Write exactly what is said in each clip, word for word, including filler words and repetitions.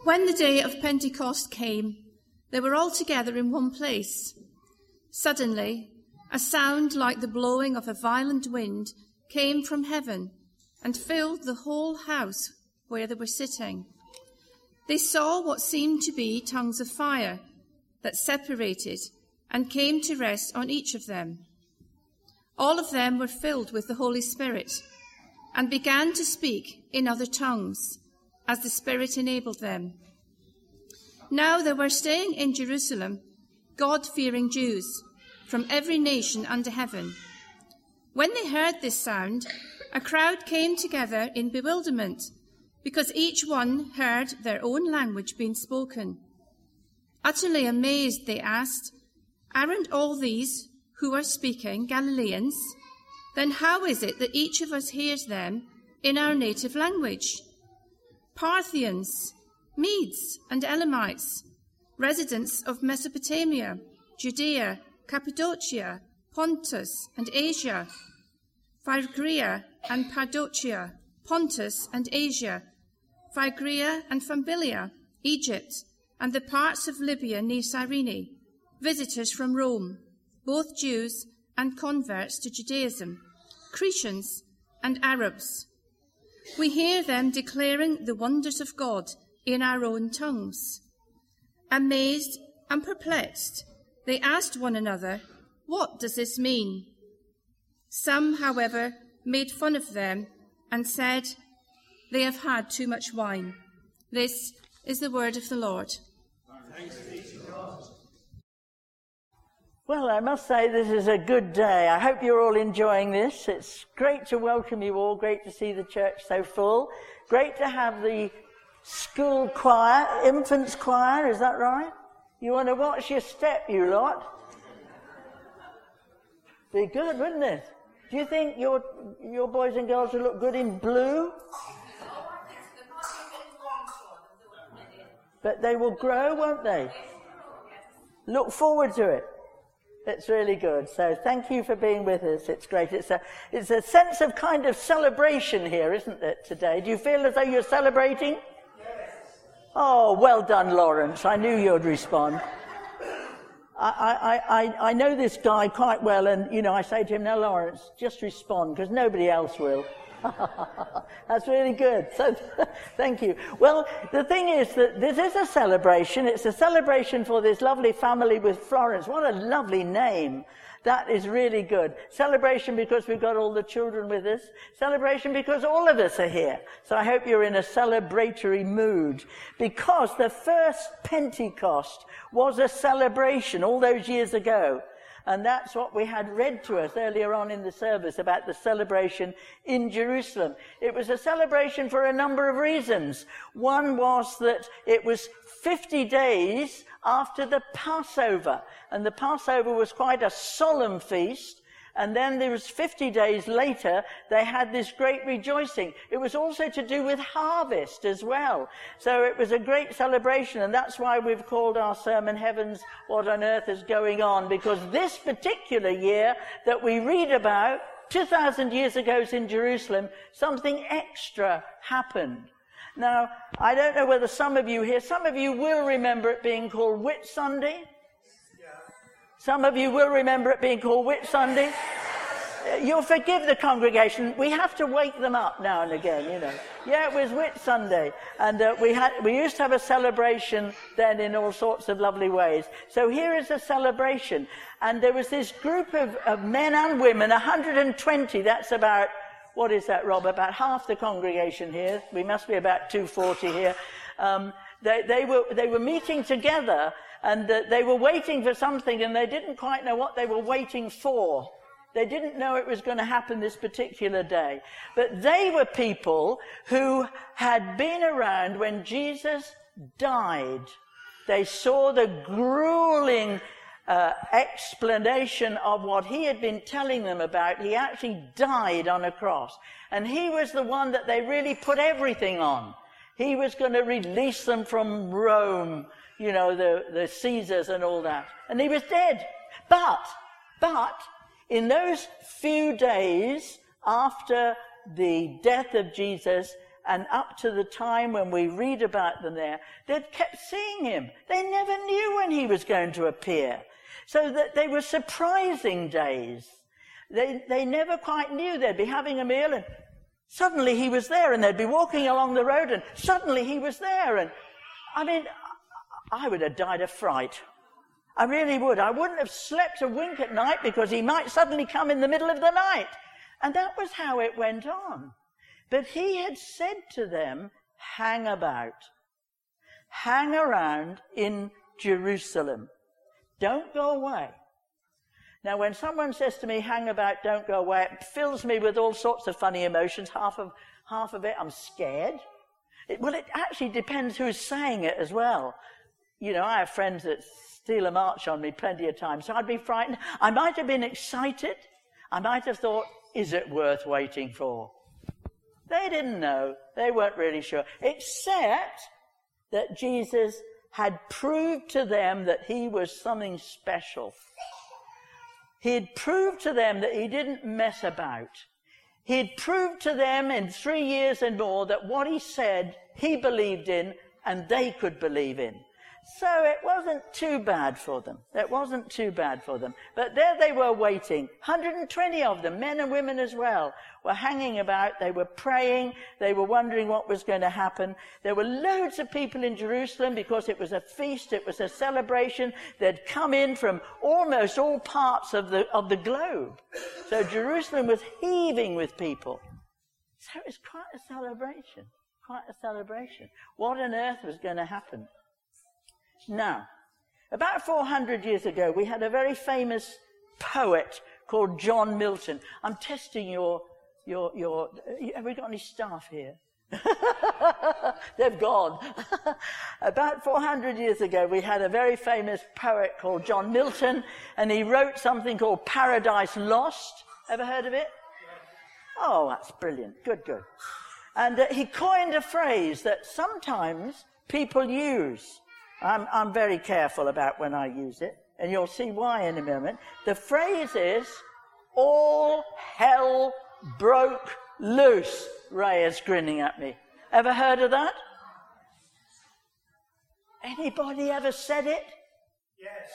When the day of Pentecost came, they were all together in one place. Suddenly, a sound like the blowing of a violent wind came from heaven and filled the whole house where they were sitting. They saw what seemed to be tongues of fire that separated and came to rest on each of them. All of them were filled with the Holy Spirit and began to speak in other tongues as the Spirit enabled them. Now there were staying in Jerusalem God-fearing Jews from every nation under heaven. When they heard this sound, a crowd came together in bewilderment, because each one heard their own language being spoken. Utterly amazed, they asked, "Aren't all these who are speaking Galileans? Then how is it that each of us hears them in our native language? Parthians, Medes and Elamites, residents of Mesopotamia, Judea, Cappadocia, Pontus and Asia, Phrygia and Cappadocia, Pontus and Asia, Phrygia and Pamphylia, Egypt, and the parts of Libya near Cyrene, visitors from Rome, both Jews and converts to Judaism, Cretans and Arabs. We hear them declaring the wonders of God in our own tongues." Amazed and perplexed, they asked one another, "What does this mean?" Some, however, made fun of them and said, "They have had too much wine." This is the word of the Lord. Thanks be to God. Well, I must say this is a good day. I hope you're all enjoying this. It's great to welcome you all. Great to see the church so full. Great to have the school choir, infants choir, is that right? You want to watch your step, you lot? Be good, wouldn't it? Do you think your your boys and girls will look good in blue? But they will grow, won't they? Look forward to it. It's really good. So thank you for being with us. It's great. It's a it's a sense of kind of celebration here, isn't it, today? Do you feel as though you're celebrating? Yes. Oh, well done, Lawrence. I knew you'd respond. I, I, I, I know this guy quite well, and, you know, I say to him, "Now, Lawrence, just respond, because nobody else will." That's really good. So, thank you. Well, the thing is that this is a celebration. It's a celebration for this lovely family with Florence. What a lovely name. That is really good. Celebration because we've got all the children with us. Celebration because all of us are here. So I hope you're in a celebratory mood, because the first Pentecost was a celebration all those years ago. And that's what we had read to us earlier on in the service about the celebration in Jerusalem. It was a celebration for a number of reasons. One was that it was fifty days after the Passover. And the Passover was quite a solemn feast. And then there was fifty days later, they had this great rejoicing. It was also to do with harvest as well. So it was a great celebration, and that's why we've called our sermon, Heavens, What on Earth is Going On? Because this particular year that we read about, two thousand years ago in Jerusalem, something extra happened. Now, I don't know whether some of you here, some of you will remember it being called Whit Sunday. Some of you will remember it being called Whit Sunday. You'll forgive the congregation. We have to wake them up now and again, you know. Yeah, it was Whit Sunday. And uh, we had we used to have a celebration then in all sorts of lovely ways. So here is a celebration. And there was this group of, of men and women, one hundred twenty. That's about, what is that, Rob? About half the congregation here. We must be about two hundred forty here. Um, they, they were they were meeting together. And uh, they were waiting for something, and they didn't quite know what they were waiting for. They didn't know it was going to happen this particular day. But they were people who had been around when Jesus died. They saw the grueling uh, explanation of what he had been telling them about. He actually died on a cross. And he was the one that they really put everything on. He was going to release them from Rome, you know, the, the Caesars and all that. And he was dead. But, but, in those few days after the death of Jesus, and up to the time when we read about them there, they'd kept seeing him. They never knew when he was going to appear. So that they were surprising days. They, they never quite knew. They'd be having a meal and suddenly he was there, and they'd be walking along the road and suddenly he was there. And I mean, I would have died of fright. I really would. I wouldn't have slept a wink at night because he might suddenly come in the middle of the night. And that was how it went on. But he had said to them, hang about. Hang around in Jerusalem. Don't go away. Now, when someone says to me, hang about, don't go away, it fills me with all sorts of funny emotions. Half of, half of it, I'm scared. It, well, it actually depends who's saying it as well. You know, I have friends that steal a march on me plenty of times, so I'd be frightened. I might have been excited. I might have thought, is it worth waiting for? They didn't know. They weren't really sure. Except that Jesus had proved to them that he was something special. He had proved to them that he didn't mess about. He had proved to them in three years and more that what he said, he believed in, and they could believe in. So it wasn't too bad for them. It wasn't too bad for them. But there they were waiting. one hundred twenty of them, men and women as well, were hanging about. They were praying. They were wondering what was going to happen. There were loads of people in Jerusalem because it was a feast. It was a celebration. They'd come in from almost all parts of the, of the globe. So Jerusalem was heaving with people. So it was quite a celebration. Quite a celebration. What on earth was going to happen? Now, about four hundred years ago, we had a very famous poet called John Milton. I'm testing your, your, your, have we got any staff here? They've gone. About four hundred years ago, we had a very famous poet called John Milton, and he wrote something called Paradise Lost. Ever heard of it? Oh, that's brilliant. Good, good. And uh, he coined a phrase that sometimes people use. I'm, I'm very careful about when I use it, and you'll see why in a moment. The phrase is, all hell broke loose. Ray is grinning at me. Ever heard of that? Anybody ever said it? Yes.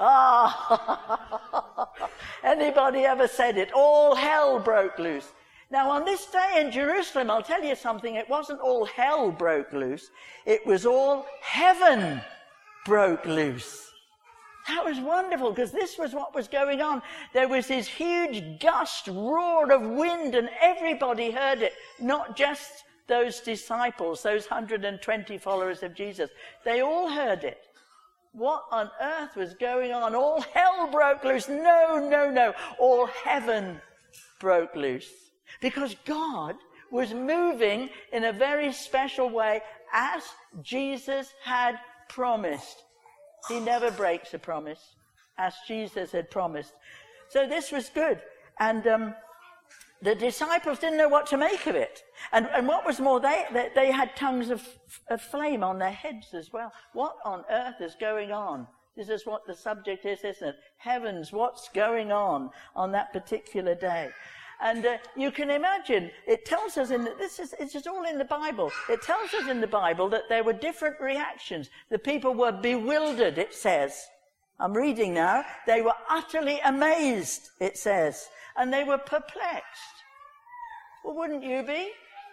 Ah, anybody ever said it? All hell broke loose. Now, on this day in Jerusalem, I'll tell you something, it wasn't all hell broke loose. It was all heaven broke loose. That was wonderful, because this was what was going on. There was this huge gust, roar of wind, and everybody heard it, not just those disciples, those one hundred twenty followers of Jesus. They all heard it. What on earth was going on? All hell broke loose. No, no, no. All heaven broke loose. Because God was moving in a very special way as Jesus had promised. He never breaks a promise, as Jesus had promised. So this was good. And um, the disciples didn't know what to make of it. And, and what was more, they, they, they had tongues of, of flame on their heads as well. What on earth is going on? This is what the subject is, isn't it? Heavens, what's going on on that particular day? And uh, you can imagine, it tells us in the, this is it's just all in the Bible. It tells us in the Bible that there were different reactions. The people were bewildered, it says. I'm reading now. They were utterly amazed, it says. And they were perplexed. Well, wouldn't you be?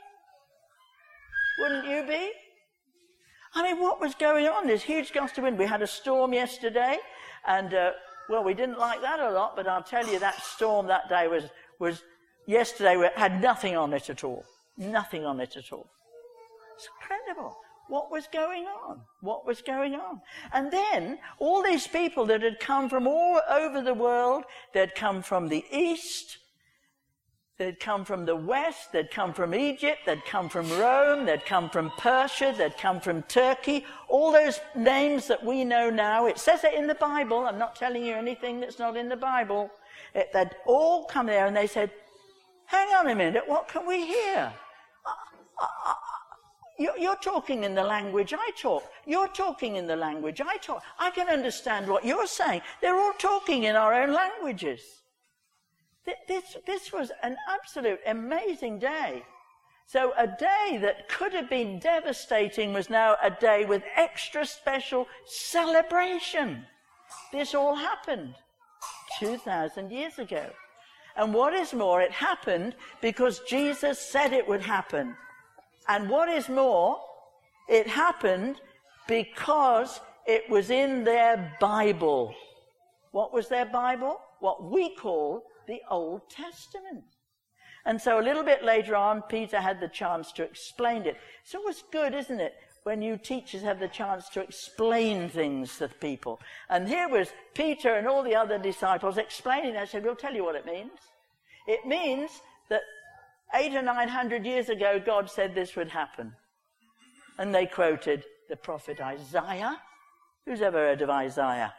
Wouldn't you be? I mean, what was going on? This huge gust of wind. We had a storm yesterday, and, uh, well, we didn't like that a lot, but I'll tell you, that storm that day was, was yesterday, we had nothing on it at all. Nothing on it at all. It's incredible. What was going on? What was going on? And then, all these people that had come from all over the world, they'd come from the east, they'd come from the west, they'd come from Egypt, they'd come from Rome, they'd come from Persia, they'd come from Turkey, all those names that we know now. It says it in the Bible. I'm not telling you anything that's not in the Bible. It, they'd all come there and they said, hang on a minute, what can we hear? Uh, uh, you're, you're talking in the language I talk. You're talking in the language I talk. I can understand what you're saying. They're all talking in our own languages. This, this was an absolute amazing day. So a day that could have been devastating was now a day with extra special celebration. This all happened two thousand years ago. And what is more, it happened because Jesus said it would happen. And what is more, it happened because it was in their Bible. What was their Bible? What we call the Old Testament. And so a little bit later on, Peter had the chance to explain it. It's always good, isn't it, when you teachers have the chance to explain things to people. And here was Peter and all the other disciples explaining. I said, we'll tell you what it means. It means that eight or nine hundred years ago, God said this would happen. And they quoted the prophet Isaiah. Who's ever heard of Isaiah?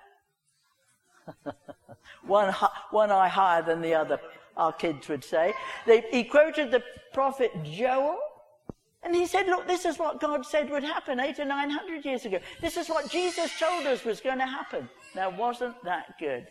one, one eye higher than the other, our kids would say. They, he quoted the prophet Joel. And he said, look, this is what God said would happen eight or nine hundred years ago. This is what Jesus told us was going to happen. Now, wasn't that good?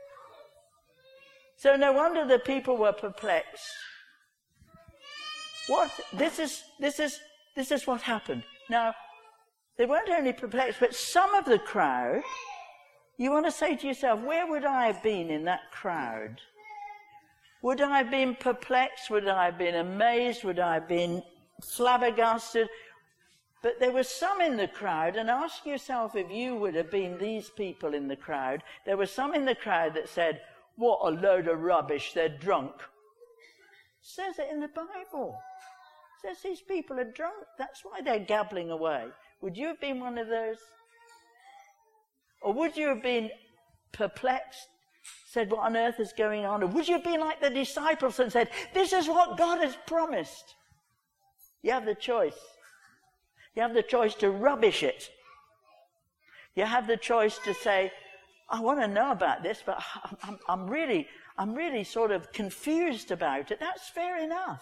So no wonder the people were perplexed. What? This is, this is, this is what happened. Now, they weren't only perplexed, but some of the crowd, you want to say to yourself, where would I have been in that crowd? Would I have been perplexed? Would I have been amazed? Would I have been flabbergasted? But there were some in the crowd, and ask yourself if you would have been these people in the crowd. There were some in the crowd that said, what a load of rubbish, they're drunk. It says it in the Bible. It says these people are drunk. That's why they're gabbling away. Would you have been one of those? Or would you have been perplexed, said, what on earth is going on? Or would you have been like the disciples and said, this is what God has promised? You have the choice. You have the choice to rubbish it. You have the choice to say, I want to know about this, but I'm, I'm really, I'm really sort of confused about it. That's fair enough.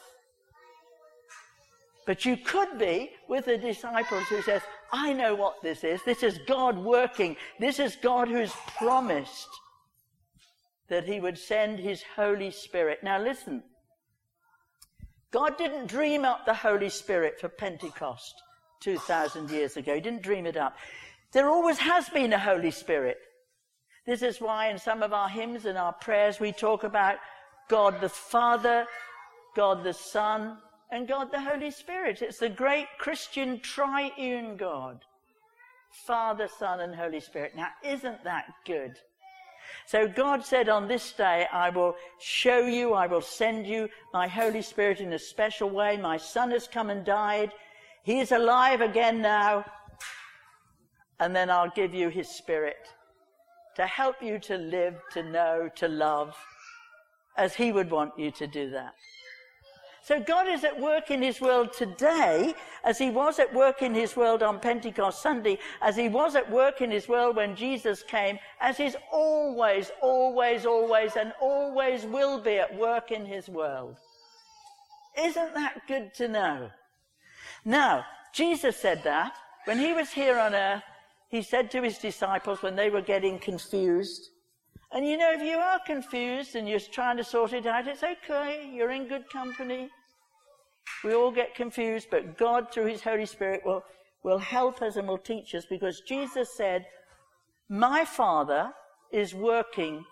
But you could be with the disciples who says, I know what this is. This is God working. This is God who's promised that he would send his Holy Spirit. Now listen, God didn't dream up the Holy Spirit for Pentecost two thousand years ago. He didn't dream it up. There always has been a Holy Spirit. This is why in some of our hymns and our prayers we talk about God the Father, God the Son, and God the Holy Spirit. It's the great Christian triune God. Father, Son, and Holy Spirit. Now, isn't that good? So God said, on this day, I will show you, I will send you my Holy Spirit in a special way. My Son has come and died. He is alive again now. And then I'll give you his Spirit to help you to live, to know, to love, as he would want you to do that. So God is at work in his world today, as he was at work in his world on Pentecost Sunday, as he was at work in his world when Jesus came, as he's always, always, always, and always will be at work in his world. Isn't that good to know? Now, Jesus said that when he was here on earth. He said to his disciples when they were getting confused, and you know, if you are confused and you're trying to sort it out, it's okay, you're in good company. We all get confused, but God, through his Holy Spirit, will, will help us and will teach us, because Jesus said, my Father is working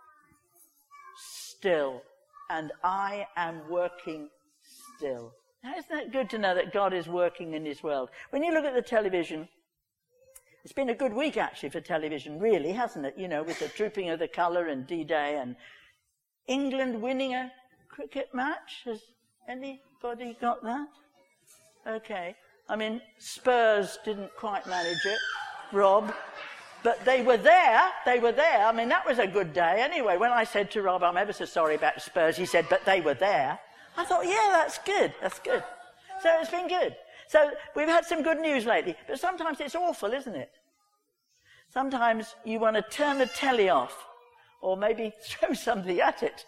still, and I am working still. Now, isn't that good to know that God is working in his world? When you look at the television, it's been a good week, actually, for television, really, hasn't it? You know, with the Trooping of the Colour and D-Day and England winning a cricket match. Has anybody got that? Okay. I mean, Spurs didn't quite manage it, Rob. But they were there. They were there. I mean, that was a good day. Anyway, when I said to Rob, I'm ever so sorry about Spurs, he said, but they were there. I thought, yeah, that's good. That's good. So it's been good. So we've had some good news lately, but sometimes it's awful, isn't it? Sometimes you want to turn the telly off, or maybe throw something at it.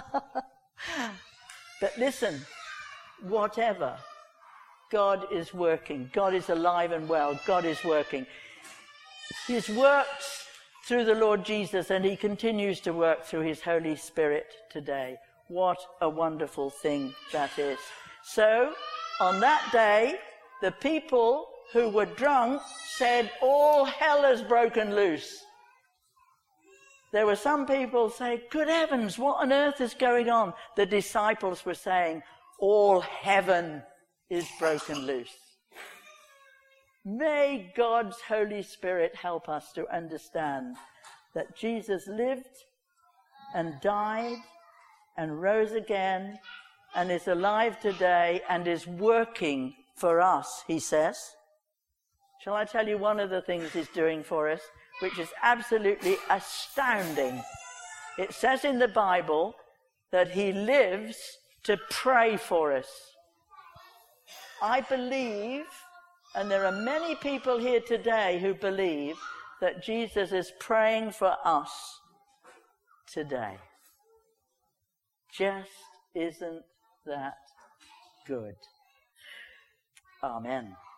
But listen, whatever, God is working. God is alive and well. God is working. He's worked through the Lord Jesus, and he continues to work through his Holy Spirit today. What a wonderful thing that is. So, On that day, the people who were drunk said, all hell has broken loose. There were some people saying, good heavens, what on earth is going on? The disciples were saying, all heaven is broken loose. May God's Holy Spirit help us to understand that Jesus lived and died and rose again and is alive today and is working for us, he says. Shall I tell you one of the things he's doing for us, which is absolutely astounding? It says in the Bible that he lives to pray for us. I believe, and there are many people here today who believe, that Jesus is praying for us today. Just isn't that good? Amen.